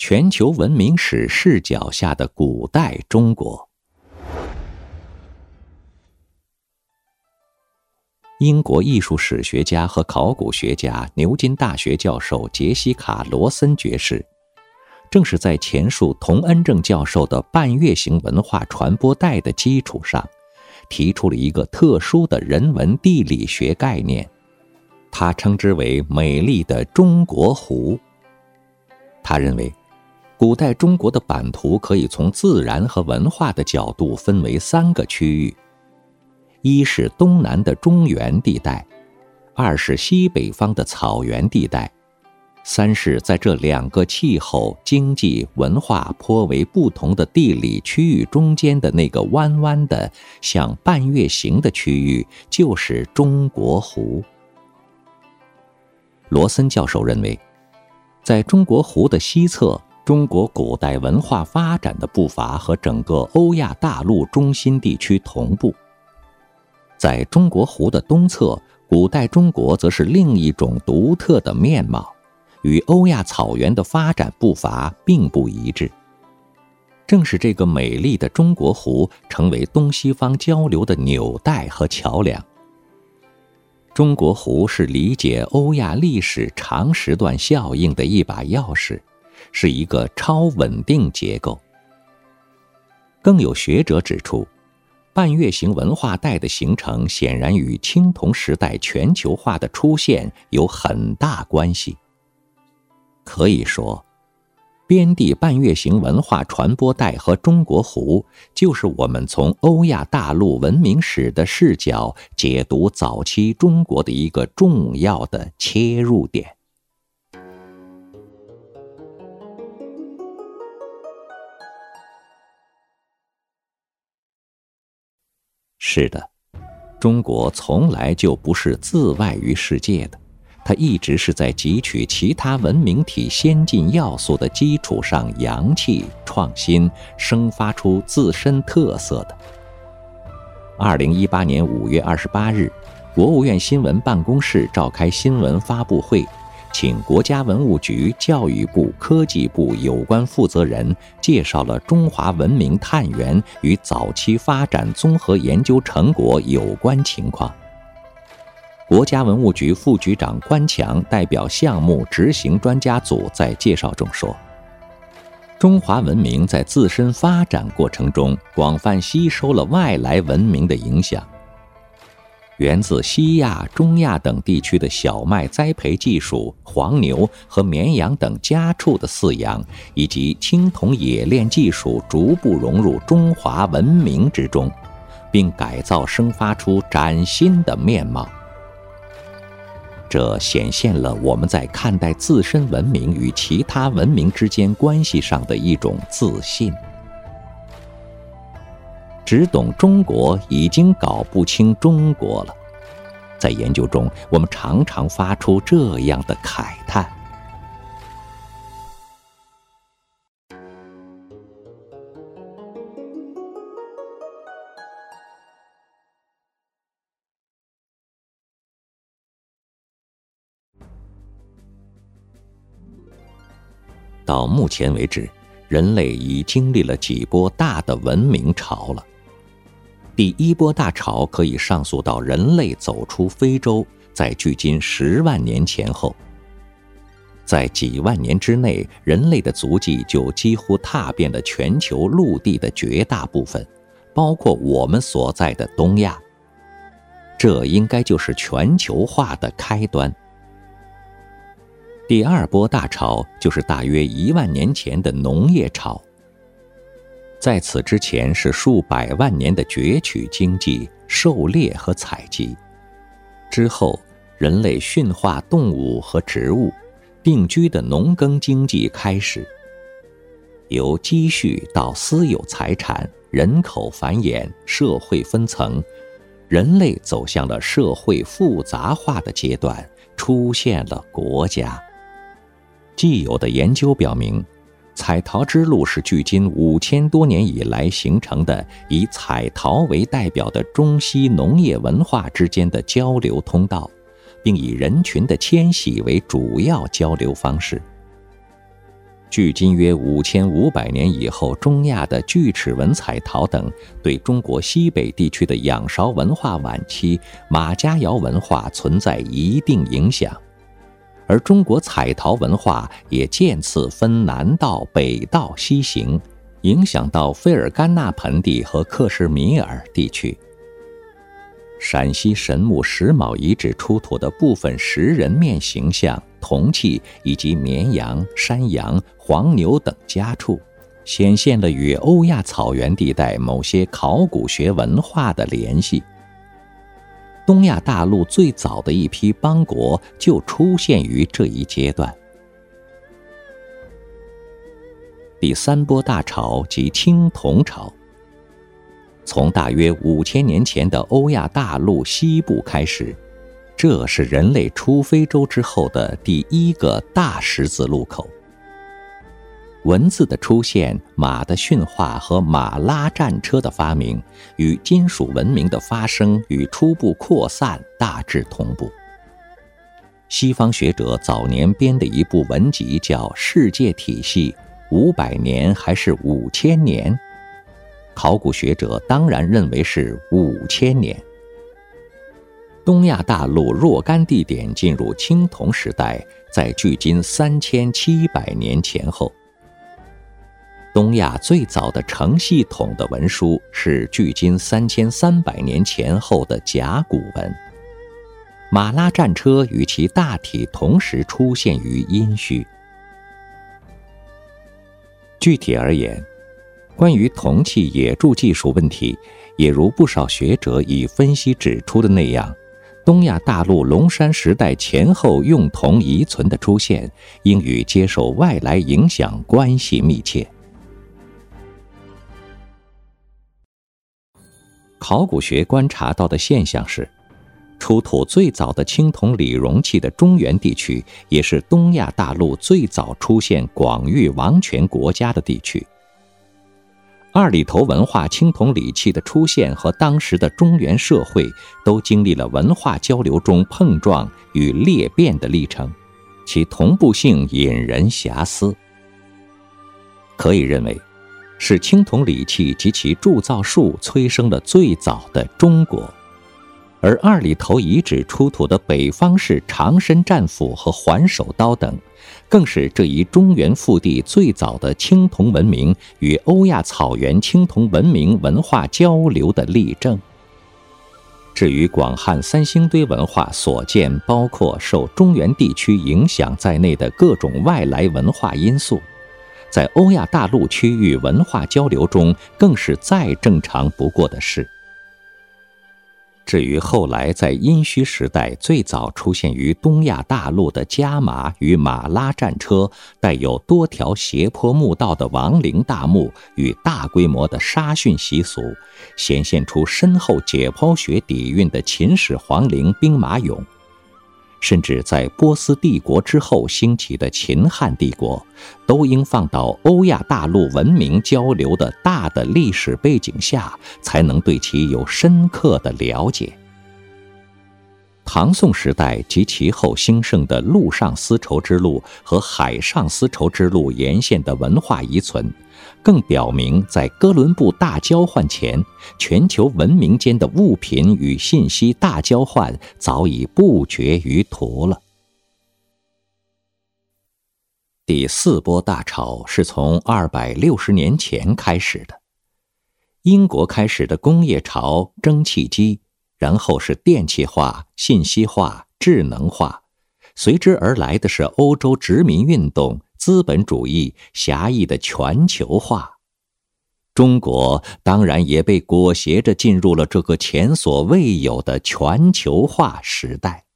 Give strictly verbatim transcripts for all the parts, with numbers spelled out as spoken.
全球文明史视角下的古代中国。英国艺术史学家和考古学家牛津大学教授杰西卡·罗森爵士，正是在前述童恩正教授的半月形文化传播带的基础上，提出了一个特殊的人文地理学概念，他称之为美丽的中国湖。他认为，古代中国的版图可以从自然和文化的角度分为三个区域：一是东南的中原地带，二是西北方的草原地带，三是在这两个气候、经济、文化颇为不同的地理区域中间的那个弯弯的像半月形的区域，就是中国湖。罗森教授认为，在中国湖的西侧，中国古代文化发展的步伐和整个欧亚大陆中心地区同步。在中国湖的东侧，古代中国则是另一种独特的面貌，与欧亚草原的发展步伐并不一致。正是这个美丽的中国湖成为东西方交流的纽带和桥梁。中国湖是理解欧亚历史长时段效应的一把钥匙，是一个超稳定结构。更有学者指出，半月形文化带的形成显然与青铜时代全球化的出现有很大关系。可以说，边地半月形文化传播带和中国湖，就是我们从欧亚大陆文明史的视角解读早期中国的一个重要的切入点。是的，中国从来就不是自外于世界的，它一直是在汲取其他文明体先进要素的基础上扬弃、创新、生发出自身特色的。二零一八年五月二十八日，国务院新闻办公室召开新闻发布会，请国家文物局、教育部、科技部有关负责人介绍了中华文明探源与早期发展综合研究成果有关情况。国家文物局副局长关强代表项目执行专家组在介绍中说，中华文明在自身发展过程中广泛吸收了外来文明的影响，源自西亚、中亚等地区的小麦栽培技术、黄牛和绵羊等家畜的饲养，以及青铜冶炼技术逐步融入中华文明之中，并改造生发出崭新的面貌。这显现了我们在看待自身文明与其他文明之间关系上的一种自信。只懂中国已经搞不清中国了。在研究中，我们常常发出这样的慨叹。到目前为止，人类已经历了几波大的文明潮了。第一波大潮可以上溯到人类走出非洲，在距今十万年前后。在几万年之内，人类的足迹就几乎踏遍了全球陆地的绝大部分，包括我们所在的东亚。这应该就是全球化的开端。第二波大潮就是大约一万年前的农业潮。在此之前是数百万年的攫取经济、狩猎和采集。之后，人类驯化动物和植物，定居的农耕经济开始。由积蓄到私有财产、人口繁衍、社会分层，人类走向了社会复杂化的阶段，出现了国家。既有的研究表明，采陶之路是距今五千多年以来形成的以采陶为代表的中西农业文化之间的交流通道，并以人群的迁徙为主要交流方式。 距今约五千五百年以后，中亚的锯齿纹彩陶等对中国西北地区的仰韶文化晚期、马家窑文化存在一定影响，而中国彩陶文化也渐次分南道、北道、西行，影响到费尔干纳盆地和克什米尔地区。陕西神木石卯遗址出土的部分石人面形象、铜器以及绵羊、山羊、黄牛等家畜，显现了与欧亚草原地带某些考古学文化的联系。东亚大陆最早的一批邦国就出现于这一阶段。第三波大潮即青铜潮，从大约五千年前的欧亚大陆西部开始，这是人类出非洲之后的第一个大十字路口。文字的出现、马的驯化和马拉战车的发明，与金属文明的发生与初步扩散大致同步。西方学者早年编的一部文集叫《世界体系》，五百年还是五千年？考古学者当然认为是五千年。东亚大陆若干地点进入青铜时代，在距今三千七百年前后。东亚最早的成系统的文书是距今三千三百年前后的甲骨文。马拉战车与其大体同时出现于殷墟。具体而言，关于铜器冶铸技术问题，也如不少学者已分析指出的那样，东亚大陆龙山时代前后用铜遗存的出现，应与接受外来影响关系密切。考古学观察到的现象是，出土最早的青铜礼容器的中原地区，也是东亚大陆最早出现广域王权国家的地区。二里头文化青铜礼器的出现和当时的中原社会都经历了文化交流中碰撞与裂变的历程，其同步性引人遐思。可以认为，是青铜礼器及其铸造术催生了最早的中国，而二里头遗址出土的北方式长身战斧和环手刀等，更是这一中原腹地最早的青铜文明与欧亚草原青铜文明文化交流的例证。至于广汉三星堆文化所见包括受中原地区影响在内的各种外来文化因素，在欧亚大陆区域文化交流中更是再正常不过的事。至于后来在殷墟时代最早出现于东亚大陆的加马与马拉战车，带有多条斜坡墓道的亡灵大墓与大规模的杀殉习俗，显现出深厚解剖学底蕴的秦始皇陵兵马俑，甚至在波斯帝国之后兴起的秦汉帝国，都应放到欧亚大陆文明交流的大的历史背景下，才能对其有深刻的了解。唐宋时代及其后兴盛的陆上丝绸之路和海上丝绸之路沿线的文化遗存，更表明在哥伦布大交换前，全球文明间的物品与信息大交换早已不绝于途了。第四波大潮是从二百六十年前开始的。英国开始的工业潮，蒸汽机，然后是电气化、信息化、智能化，随之而来的是欧洲殖民运动、资本主义、狭义的全球化。中国当然也被裹挟着进入了这个前所未有的全球化时代。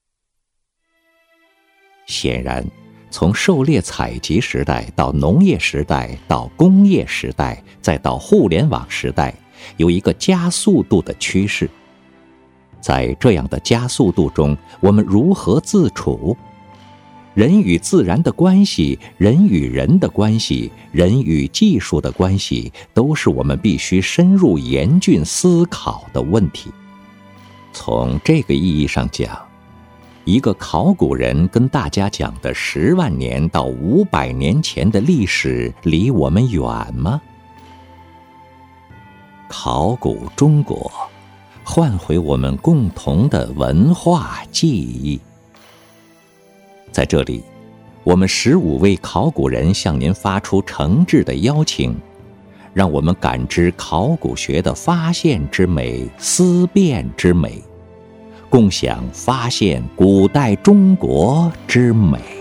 显然，从狩猎采集时代到农业时代，到工业时代，再到互联网时代，有一个加速度的趋势。在这样的加速度中，我们如何自处？人与自然的关系，人与人的关系，人与技术的关系，都是我们必须深入严峻思考的问题。从这个意义上讲， 一个考古人跟大家讲的十万年到五百年前的历史离我们远吗？考古中国，唤回我们共同的文化记忆。在这里，我们十五位考古人向您发出诚挚的邀请，让我们感知考古学的发现之美、思辨之美，共享发现古代中国之美。